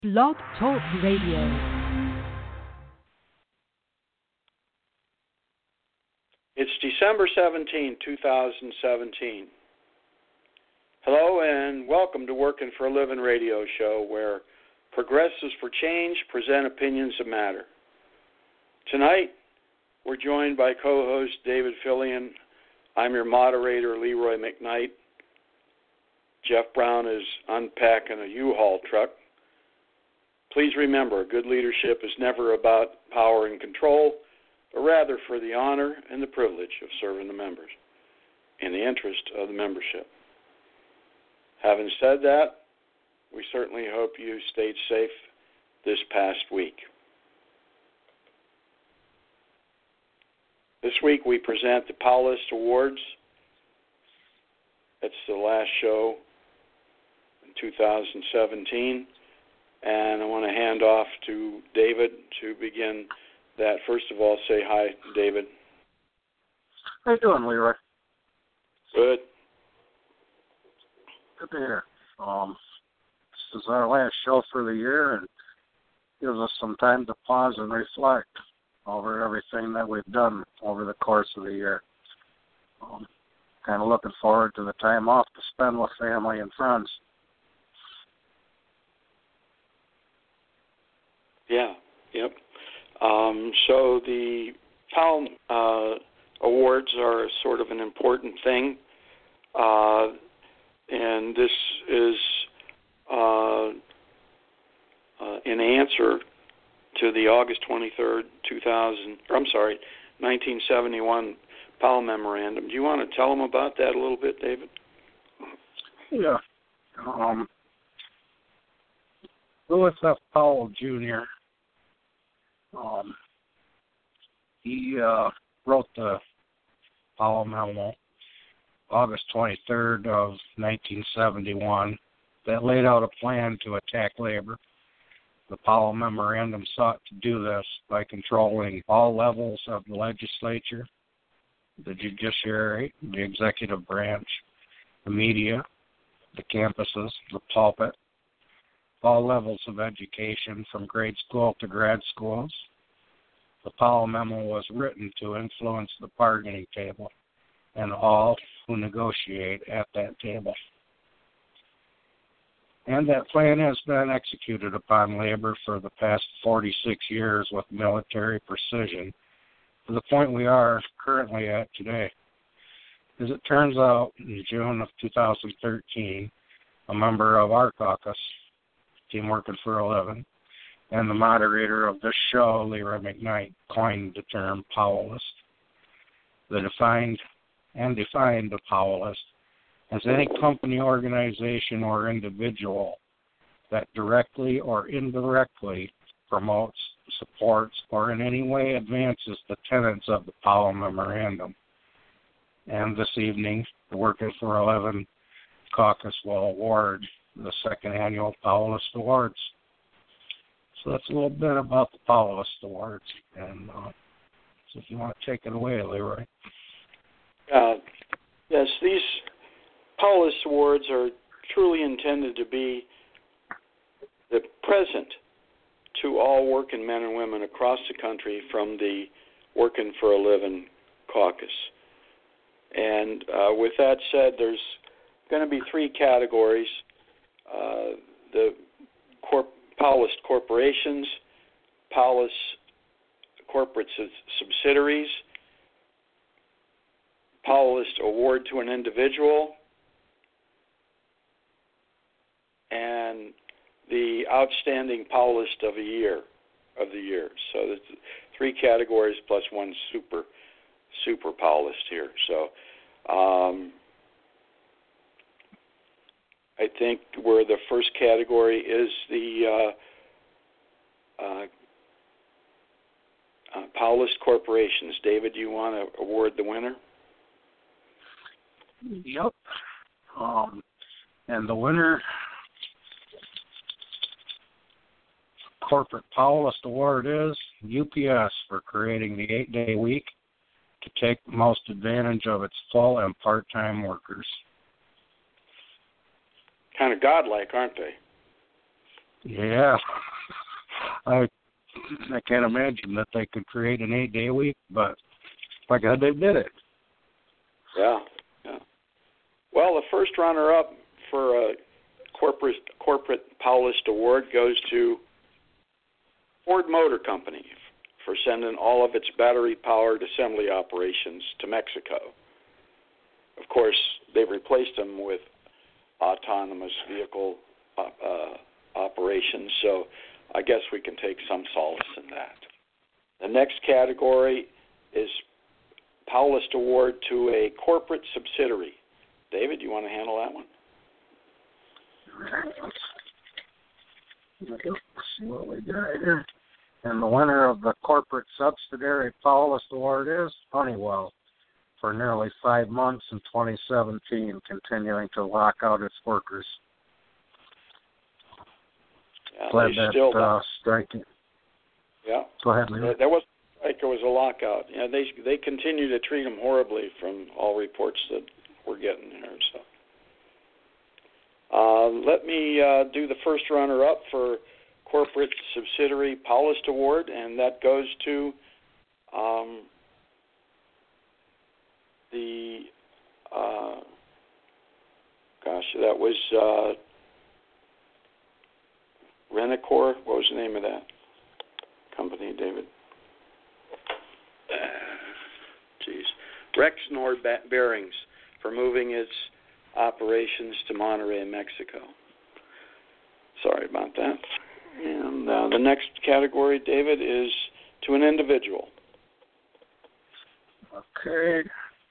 Blog Talk Radio. It's December 17, 2017. Hello and welcome to Working for a Living radio show where progressives for change present opinions that matter. Tonight, we're joined by co-host David Fillion. I'm your moderator, Leroy McKnight. Jeff Brown is unpacking a U-Haul truck. Please remember, good leadership is never about power and control, but rather for the honor and the privilege of serving the members in the interest of the membership. Having said that, we certainly hope you stayed safe this past week. This week we present the Powellist Awards. It's the last show in 2017. And I want to hand off to David to begin that. First of all, say hi, David. How you doing, Leroy? Good. Good to hear. This is our last show for the year and gives us some time to pause and reflect over everything that we've done over the course of the year. Kind of looking forward to the time off to spend with family and friends. Yeah, yep. So the Powell Awards are sort of an important thing, and this is in answer to the August 23rd, 1971 Powell Memorandum. Do you want to tell them about that a little bit, David? Yeah. Lewis F. Powell, Jr., he wrote the Powell Memo August 23rd of 1971 that laid out a plan to attack labor. The Powell Memorandum sought to do this by controlling all levels of the legislature, the judiciary, the executive branch, the media, the campuses, the pulpit, all levels of education from grade school to grad schools. The Powell Memo was written to influence the bargaining table and all who negotiate at that table. And that plan has been executed upon labor for the past 46 years with military precision to the point we are currently at today. As it turns out, in June of 2013, a member of our caucus, Team Working for a Living, and the moderator of this show, Leroy McKnight, coined the term Powellist. They defined the Powellist as any company, organization, or individual that directly or indirectly promotes, supports, or in any way advances the tenets of the Powell Memorandum. And this evening, the Working for a Living caucus will award the second annual Powellist Awards. So that's a little bit about the Powellist Awards. And so if you want to take it away, Leroy. Yes, these Powellist Awards are truly intended to be the present to all working men and women across the country from the Working for a Living caucus. And with that said, there's going to be three categories. The Powellist corporations, Powellist corporate subsidiaries, Powellist award to an individual, and the outstanding Powellist of the year. So there's three categories plus one super Powellist here. So I think where the first category is the Powellist corporations. David, do you want to award the winner? Yep. And the winner, Corporate Powellist Award, is UPS for creating the 8-day week to take the most advantage of its full and part-time workers. Kind of godlike, aren't they? Yeah. I can't imagine that they could create an 8-day week, but by God, they did it. Yeah. Well, the first runner-up for a corporate Paulist Award goes to Ford Motor Company for sending all of its battery-powered assembly operations to Mexico. Of course, they've replaced them with autonomous vehicle operations, so I guess we can take some solace in that. The next category is Paulist Award to a corporate subsidiary. David, you want to handle that one? Let's see what we got here. And the winner of the corporate subsidiary Paulist Award is Honeywell for nearly 5 months in 2017, continuing to lock out its workers. Yeah, Glad that striking. Yeah. Go ahead, Leroy. There was a strike. There was a lockout. Yeah, they continue to treat them horribly from all reports that we're getting here. So let me do the first runner-up for corporate subsidiary Paulist Award, and that goes to that was Renacor. What was the name of that company, David? Rexnord Bearings for moving its operations to Monterrey, Mexico. Sorry about that. And the next category, David, is to an individual. Okay.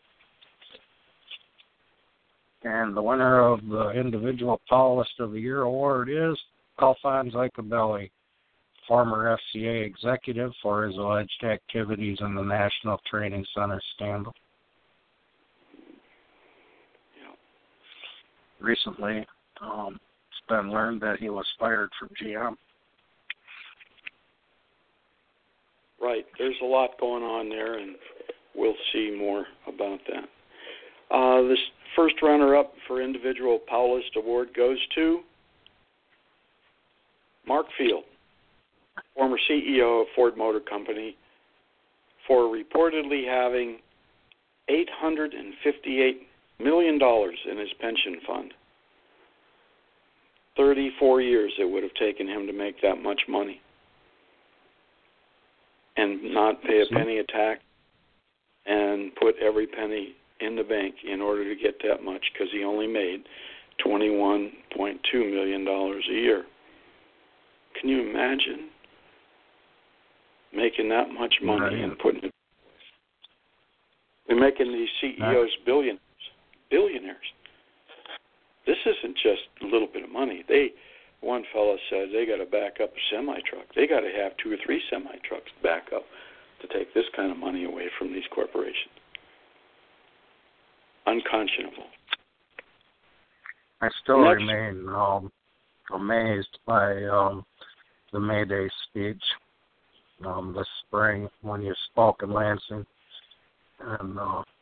And the winner of the Individual Paulist of the Year award is Alphonse Icabelli, former FCA executive, for his alleged activities in the National Training Center scandal. Yeah. Recently, it's been learned that he was fired from GM. Right. There's a lot going on there, and we'll see more about that. This first runner-up for Individual Paulist Award goes to Mark Field, former CEO of Ford Motor Company, for reportedly having $858 million in his pension fund. 34 years it would have taken him to make that much money and not pay a penny of tax and put every penny in the bank in order to get that much, because he only made $21.2 million a year. Can you imagine making that much money and putting it? They're making these CEOs billionaires. This isn't just a little bit of money. One fellow said they got to back up a semi-truck. They got to have 2 or 3 semi-trucks back up to take this kind of money away from these corporations. Unconscionable. I still remain amazed by the May Day speech this spring when you spoke in Lansing, and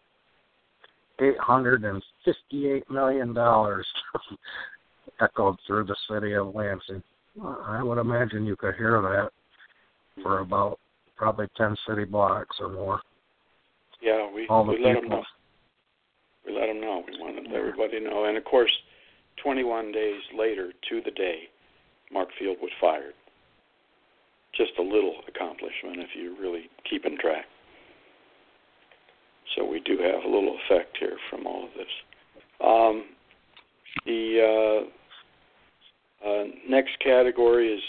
$858 million echoed through the city of Lansing. I would imagine you could hear that for about probably 10 city blocks or more. Yeah, we let them know. We let them know. We wanted everybody to know. And, of course, 21 days later to the day, Mark Field was fired. Just a little accomplishment if you're really keeping track. So we do have a little effect here from all of this. The next category is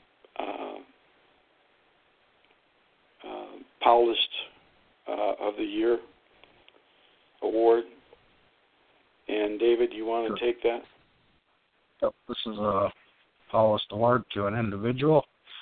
Paulist of the Year award. And, David, you want to take that? Yep, this is a Paulist award to an individual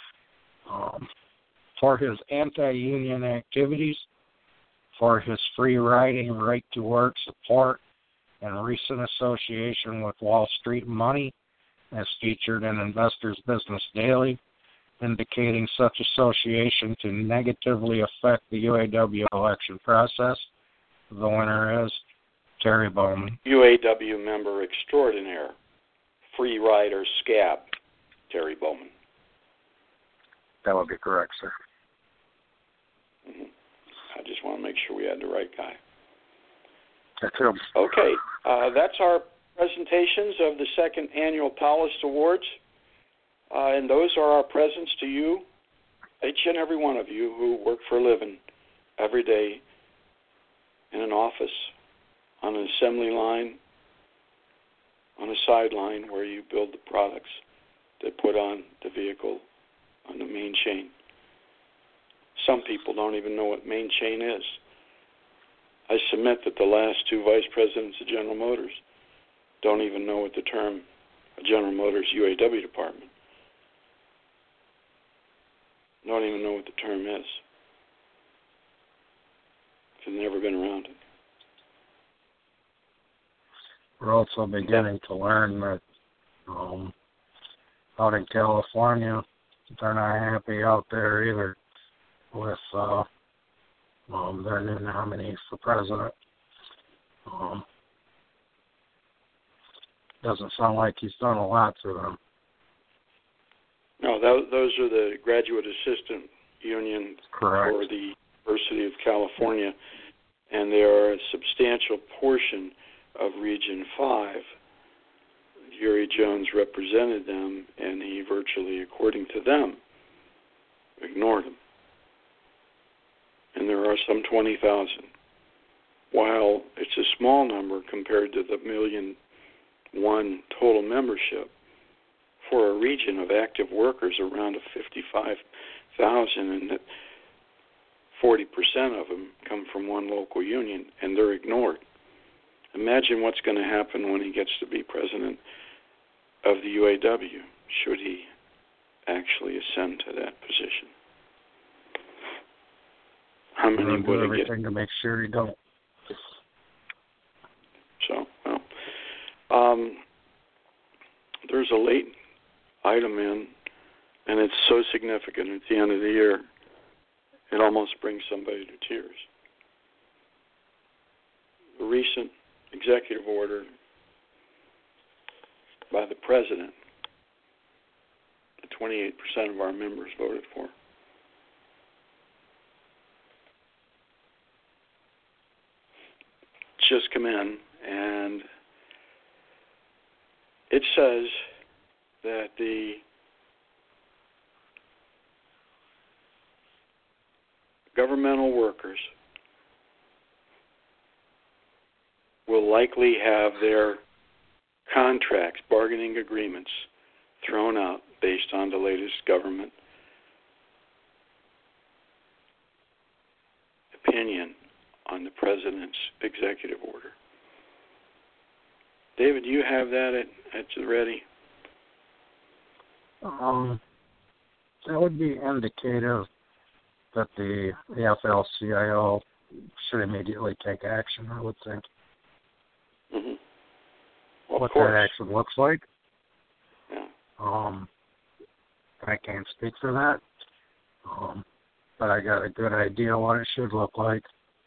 for his anti-union activities, for his free riding, right-to-work support, and recent association with Wall Street Money, as featured in Investors Business Daily, indicating such association to negatively affect the UAW election process. The winner is Terry Bowman. UAW member extraordinaire, free rider scab, Terry Bowman. That would be correct, sir. Mm-hmm. I just want to make sure we had the right guy. That's him. Okay, that's our presentations of the second annual Paulist Awards, and those are our presents to you, each and every one of you who work for a living every day in an office, on an assembly line, on a sideline where you build the products that put on the vehicle on the main chain. Some people don't even know what main chain is. I submit that the last two vice presidents of General Motors don't even know what the term General Motors UAW department, don't even know what the term is. They've never been around it. We're also beginning to learn that out in California, they're not happy out there either with their new nominee for president. Doesn't sound like he's done a lot for them. No, those are the graduate assistant union Correct. for the University of California, and they are a substantial portion of Region 5. Yuri Jones represented them, and he virtually, according to them, ignored them. And there are some 20,000. While it's a small number compared to the 1,000,001 total membership, for a region of active workers around 55,000, and that 40% of them come from one local union, and they're ignored. Imagine what's going to happen when he gets to be president of the UAW, should he actually ascend to that position. How many do would he everything get? to make sure he don't. So, well, there's a late item in, and it's so significant at the end of the year, it almost brings somebody to tears. A recent executive order by the president that 28% of our members voted for. It's just come in, and it says that the governmental workers will likely have their contracts, bargaining agreements, thrown out based on the latest government opinion on the president's executive order. David, do you have that at the ready? That would be indicative that the AFL-CIO should immediately take action, I would think. Mm-hmm. Well, what that action looks like. Yeah. I can't speak for that, but I got a good idea what it should look like.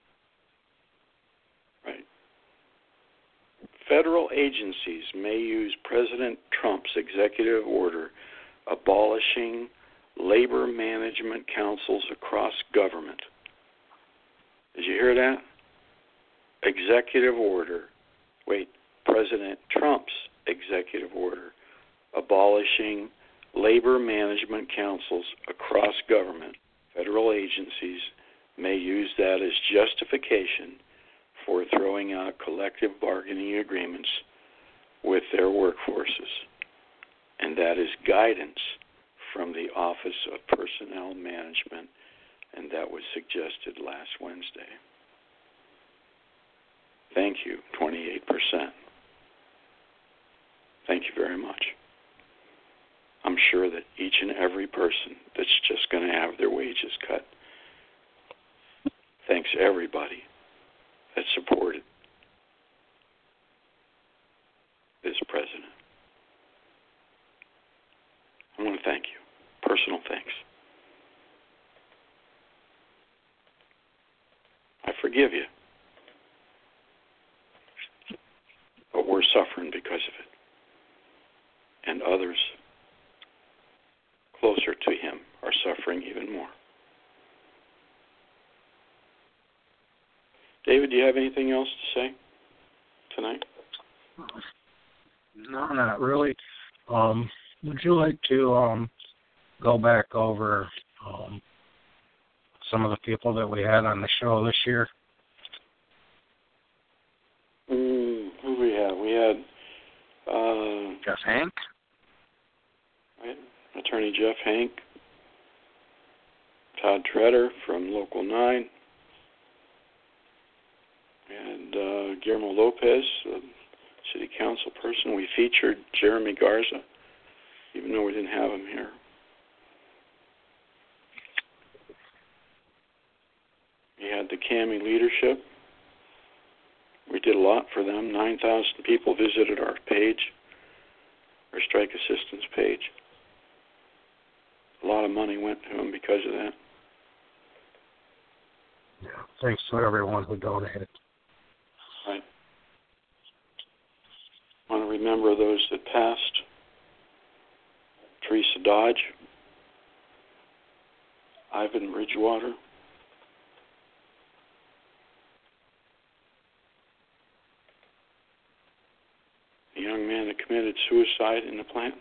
Right. Federal agencies may use President Trump's executive order abolishing labor management councils across government. Did you hear that? Executive order. President Trump's executive order abolishing labor management councils across government. Federal agencies may use that as justification for throwing out collective bargaining agreements with their workforces. And that is guidance from the Office of Personnel Management, and that was suggested last Wednesday. Thank you, 28%. Thank you very much. I'm sure that each and every person that's just going to have their wages cut thanks everybody that supported this president. I want to thank you. Personal thanks. I forgive you. But we're suffering because of it. And others to him are suffering even more. David, do you have anything else to say tonight? No, not really. Would you like to go back over some of the people that we had on the show this year? Who do we have? We had Jeff Hank. Right, Attorney Jeff Hank, Todd Treader from Local 9, and Guillermo Lopez, city council person. We featured Jeremy Garza, even though we didn't have him here. We had the CAMI leadership. We did a lot for them. 9,000 people visited our page, our strike assistance page. A lot of money went to them because of that. Yeah, thanks to everyone who donated. Right. I want to remember those that passed. Teresa Dodge, Ivan Bridgewater, a young man that committed suicide in the plant.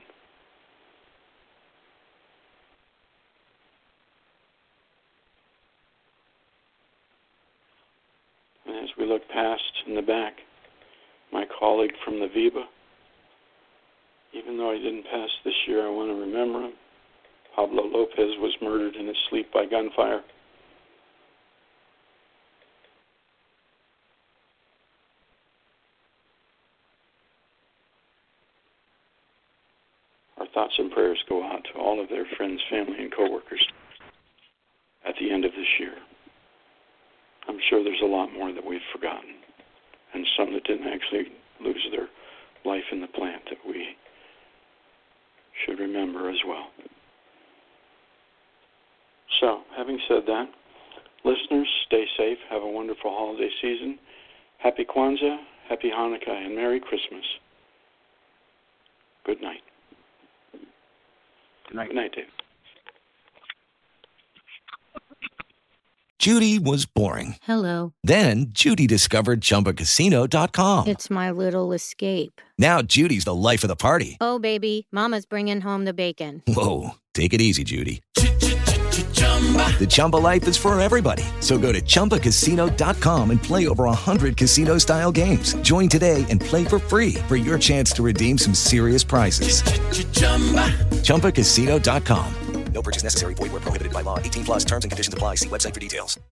And as we look past in the back, my colleague from the VIBA, even though he didn't pass this year, I want to remember him. Pablo Lopez was murdered in his sleep by gunfire. Our thoughts and prayers go out to all of their friends, family, and coworkers at the end of this year. I'm sure there's a lot more that we've forgotten, and some that didn't actually lose their life in the plant that we should remember as well. So, having said that, listeners, stay safe. Have a wonderful holiday season. Happy Kwanzaa, Happy Hanukkah, and Merry Christmas. Good night. Good night. Good night, Dave. Judy was boring. Hello. Then Judy discovered ChumbaCasino.com. It's my little escape. Now Judy's the life of the party. Oh, baby, mama's bringing home the bacon. Whoa, take it easy, Judy. The Chumba life is for everybody. So go to ChumbaCasino.com and play over 100 casino-style games. Join today and play for free for your chance to redeem some serious prizes. ChumbaCasino.com. No purchase necessary. Void where prohibited by law. 18+ terms and conditions apply. See website for details.